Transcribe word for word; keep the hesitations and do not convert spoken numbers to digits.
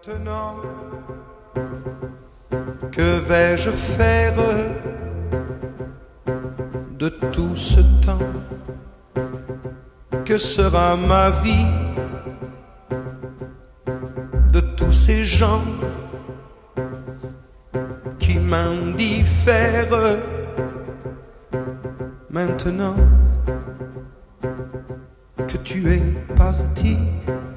Maintenant, que vais-je faire de tout ce temps? Que sera ma vie de tous ces gens qui m'indiffèrent? Maintenant que tu es parti,